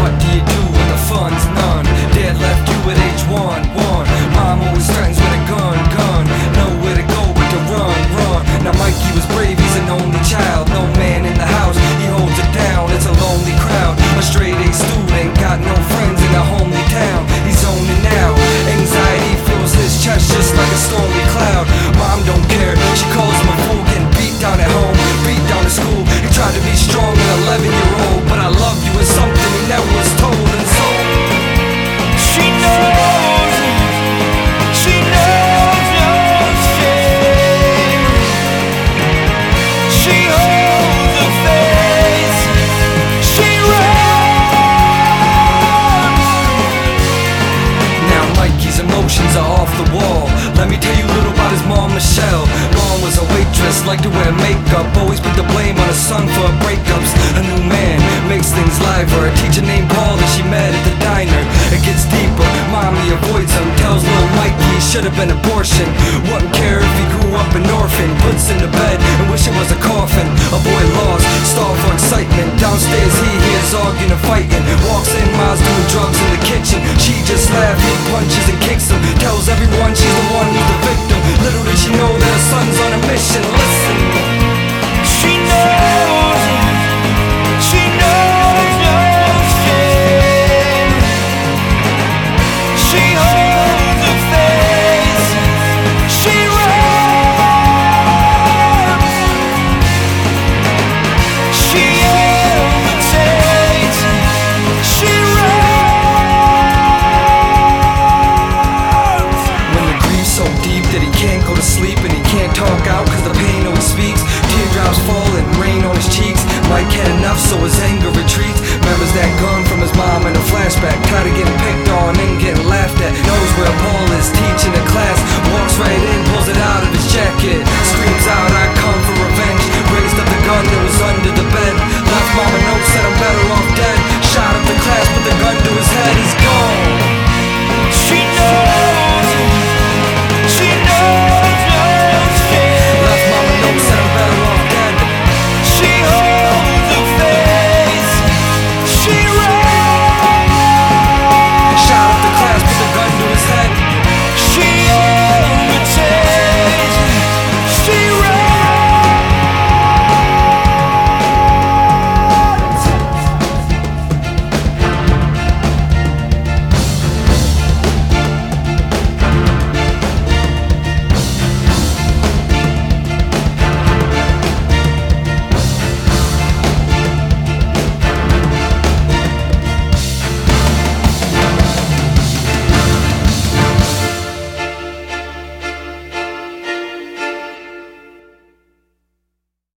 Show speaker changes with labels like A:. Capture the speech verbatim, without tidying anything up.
A: what do you do when the fun's none? Dad left you at age one, one. Mom always threatens with a gun, gun. Nowhere to go but to run, run. Now Mikey was brave, he's an only child. No man in the house, he holds it down. It's a lonely crowd, a straight A student, got no friends in a homely town. He's zoning now, anxiety fills his chest just like a stormy cloud. Mom don't care, she calls him a fool, getting beat down at home, beat down at school. He tried to be strong, an eleven year old, but I love you is something he never was told. And so she knows, she knows your shame. She holds her face, she runs. Now Mikey's emotions are off the wall. Let me tell you a little about his mom, Michelle. Mom was a waitress, liked to wear makeup, always put the blame on her son for her breakups. A new man makes things liver. A teacher named Paul that she met at the diner. It gets deeper, mommy avoids him, tells little Mikey he should have been abortion. Wouldn't care if he grew up an orphan. Puts in the bed and wish it was a coffin. A boy lost, starved for excitement. Downstairs he hears arguing and fighting. Walks in, Ma's doing drugs in the kitchen. She just laughs, he punches and kicks him. Tells everyone she's the one who's the victim. Little did she know that her son's on a mission. Listen, she knows, she knows your shame. She holds her face, she runs. She hesitates, she runs. When the grief's so deep that he can't go to sleep and he can't talk out cause the pain always speaks. Teardrops fall and rain on his cheeks. Mike had enough so his anger retreats. Remembers that gun from his mom in a flashback. Tired of getting picked on and getting laughed at. Knows where Paul is teaching a class. Walks right in